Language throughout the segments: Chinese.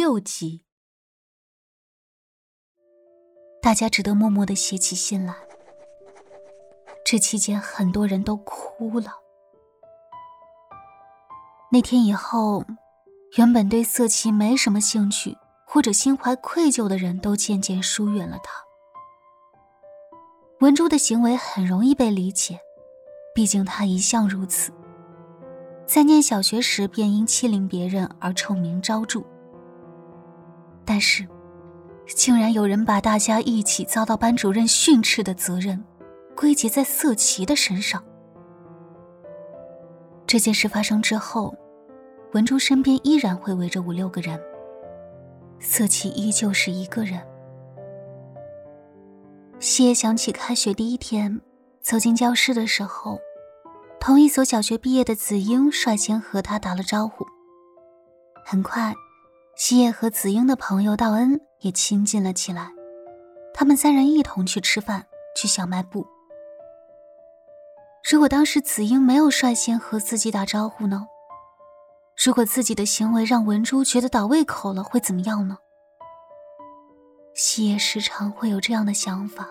6集。大家只得默默地写起信来。这期间很多人都哭了。那天以后，原本对色琪没什么兴趣或者心怀愧疚的人都渐渐疏远了他。文珠的行为很容易被理解，毕竟他一向如此，在念小学时便因欺凌别人而臭名昭著。但是竟然有人把大家一起遭到班主任训斥的责任归结在色琪的身上。这件事发生之后，文珠身边依然会围着5、6个人，色琪依旧是一个人。夕夜想起开学第1天走进教室的时候，同一所小学毕业的子英率先和他打了招呼。很快，夕夜和子英的朋友道恩也亲近了起来，他们3人一同去吃饭，去小卖部。如果当时子英没有率先和自己打招呼呢？如果自己的行为让文珠觉得倒胃口了，会怎么样呢？夕夜时常会有这样的想法。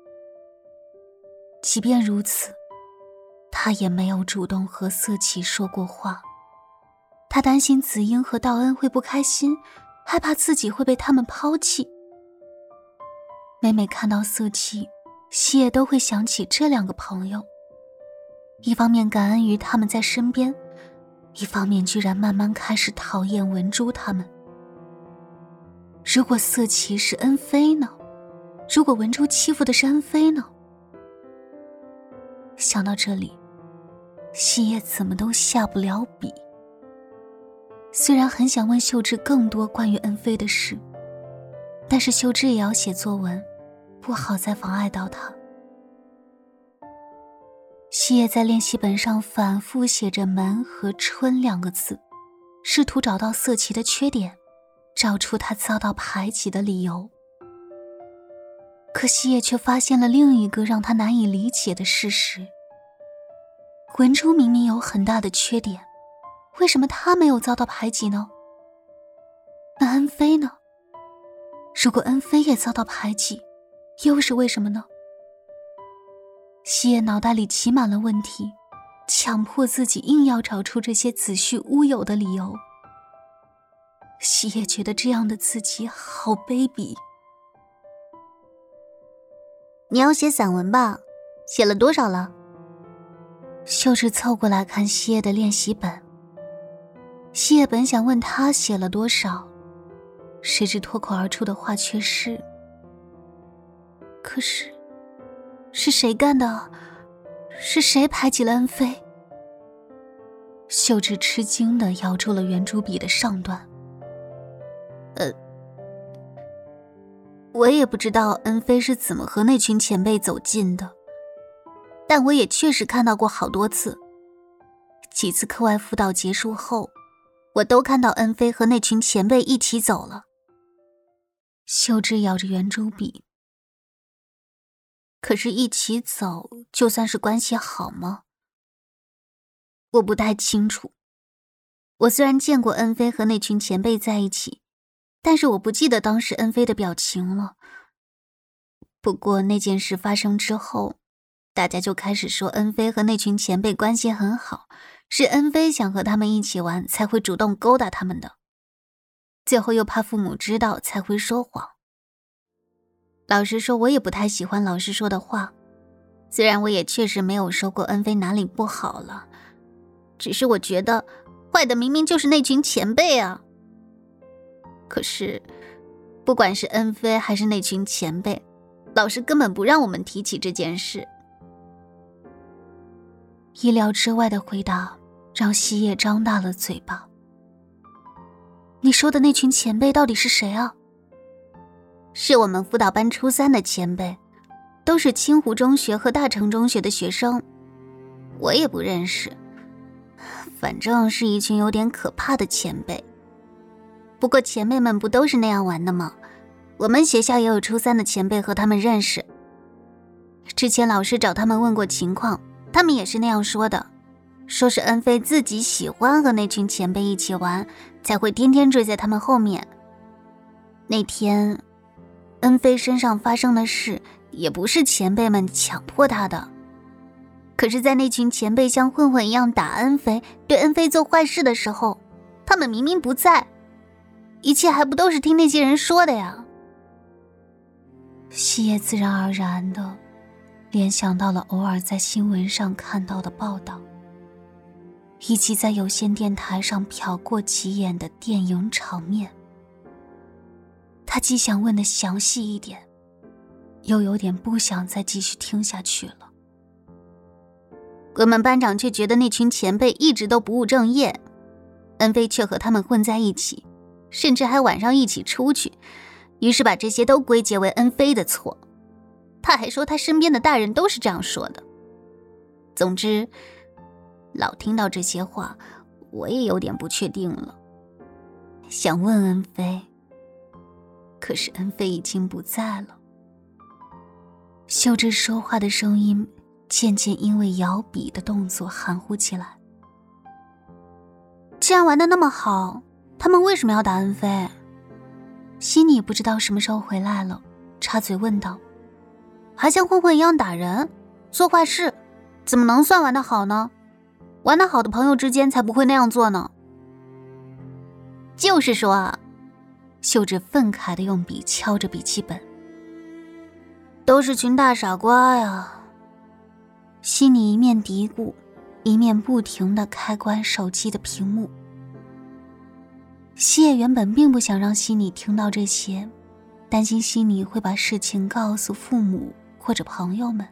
即便如此，他也没有主动和色琪说过话。他担心子英和道恩会不开心，害怕自己会被他们抛弃。每每看到色琪，夕夜都会想起这2个朋友，一方面感恩于他们在身边，一方面居然慢慢开始讨厌文珠他们。如果色琪是恩妃呢？如果文珠欺负的是恩妃呢？想到这里，夕夜怎么都下不了笔。虽然很想问秀智更多关于恩妃的事，但是秀智也要写作文，不好再妨碍到她。夕夜在练习本上反复写着门和春2个字，试图找到色琪的缺点，找出他遭到排挤的理由。可夕夜却发现了另一个让他难以理解的事实。文珠明明有很大的缺点，为什么她没有遭到排挤呢？那恩妃呢？如果恩妃也遭到排挤，又是为什么呢？夕夜脑袋里起满了问题，强迫自己硬要找出这些子虚乌有的理由。夕夜觉得这样的自己好卑鄙。 你要写散文吧？写了多少了？ 秀智凑过来看夕夜的练习本。夕夜本想问他写了多少，谁知脱口而出的话却是：可是，是谁干的？是谁排挤了恩妃？秀智吃惊地咬住了圆珠笔的上端。 我也不知道恩妃是怎么和那群前辈走近的，但我也确实看到过好多次。几次课外辅导结束后，我都看到恩妃和那群前辈一起走了。 秀智咬着圆珠笔。 可是一起走就算是关系好吗？我不太清楚。我虽然见过恩妃和那群前辈在一起，但是我不记得当时恩妃的表情了。不过那件事发生之后，大家就开始说恩妃和那群前辈关系很好，是恩妃想和他们一起玩才会主动勾搭他们的，最后又怕父母知道才会说谎。老实说，我也不太喜欢老师说的话，虽然我也确实没有说过恩妃哪里不好了，只是我觉得坏的明明就是那群前辈啊。可是不管是恩妃还是那群前辈，老师根本不让我们提起这件事。 意料之外的回答让夕夜张大了嘴巴。你说的那群前辈到底是谁啊？ 是我们辅导班初3的前辈，都是清湖中学和大成中学的学生，我也不认识，反正是一群有点可怕的前辈。不过前辈们不都是那样玩的吗？我们学校也有初3的前辈和他们认识，之前老师找他们问过情况，他们也是那样说的，说是恩妃自己喜欢和那群前辈一起玩，才会天天追在他们后面， 那天恩妃身上发生的事也不是前辈们强迫她的，可是在那群前辈像混混一样打恩妃，对恩妃做坏事的时候，他们明明不在，一切还不都是听那些人说的呀。 西叶自然而然地联想到了偶尔在新闻上看到的报道，以及在有线电台上瞟过几眼的电影场面。他既想问得详细一点，又有点不想再继续听下去了。 我们班长却觉得那群前辈一直都不务正业，恩妃却和他们混在一起，甚至还晚上一起出去，于是把这些都归结为恩妃的错。他还说他身边的大人都是这样说的。总之，老听到这些话，我也有点不确定了，想问恩妃，可是恩妃已经不在了。 秀芝说话的声音渐渐因为摇笔的动作含糊起来。 既然玩得那么好，他们为什么要打恩妃？ 悉尼不知道什么时候回来了，插嘴问道： 还像混混一样打人，做坏事，怎么能算玩得好呢？玩得好的朋友之间才不会那样做呢。就是说啊， 秀芝愤慨地用笔敲着笔记本。 都是群大傻瓜呀。 悉尼一面嘀咕，一面不停地开关手机的屏幕。西叶原本并不想让悉尼听到这些，担心悉尼会把事情告诉父母或者朋友们。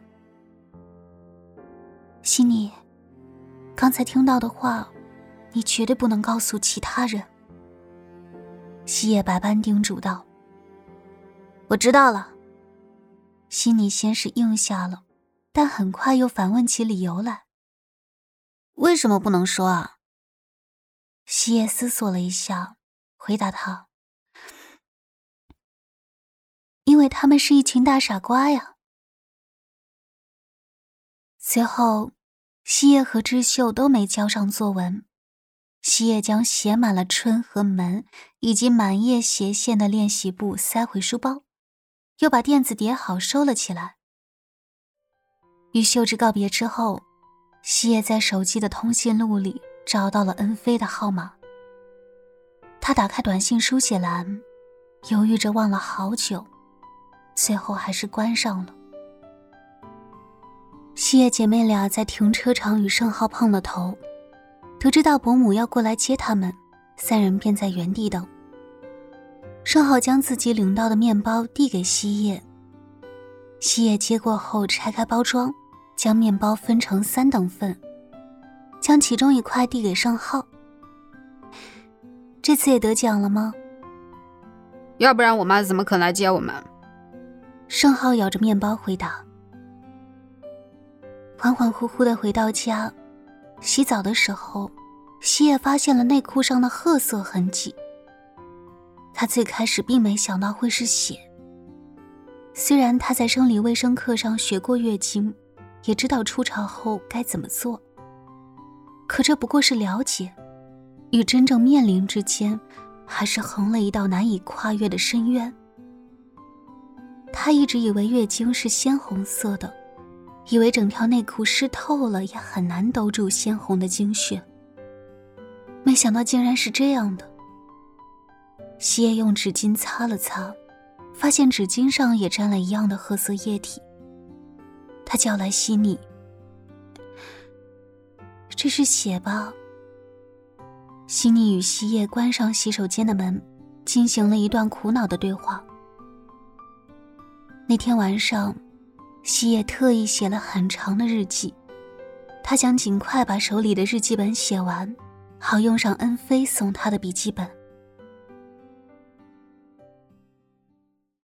悉尼，刚才听到的话，你绝对不能告诉其他人。西叶百般叮嘱道。 我知道了。 悉尼先是应下了，但很快又反问起理由来。 为什么不能说啊？ 西叶思索了一下，回答他：因为他们是一群大傻瓜呀。随后，西叶和智秀都没交上作文。西叶将写满了春和门以及满页斜线的练习簿塞回书包，又把垫子叠好收了起来。与秀芝告别之后，西叶在手机的通讯录里找到了恩妃的号码。他打开短信书写栏，犹豫着望了好久，最后还是关上了。西叶姐妹俩在停车场与盛浩碰了头，得知大伯母要过来接他们，三人便在原地等。盛浩将自己领到的面包递给西叶，西叶接过后拆开包装，将面包分成3等份，将其中一块递给盛浩。这次也得奖了吗？ 要不然我妈怎么肯来接我们？ 盛浩咬着面包回答。恍恍惚惚地回到家，洗澡的时候，西叶发现了内裤上的褐色痕迹。他最开始并没想到会是血，虽然他在生理卫生课上学过月经，也知道初潮后该怎么做，可这不过是了解，与真正面临之间，还是横了一道难以跨越的深渊。他一直以为月经是鲜红色的，以为整条内裤湿透了也很难兜住鲜红的经血，没想到竟然是这样的。西叶用纸巾擦了擦，发现纸巾上也沾了一样的褐色液体。他叫来西尼：这是血吧？西尼与西叶关上洗手间的门，进行了一段苦恼的对话。那天晚上，西叶特意写了很长的日记，他想尽快把手里的日记本写完，好用上恩妃送他的笔记本。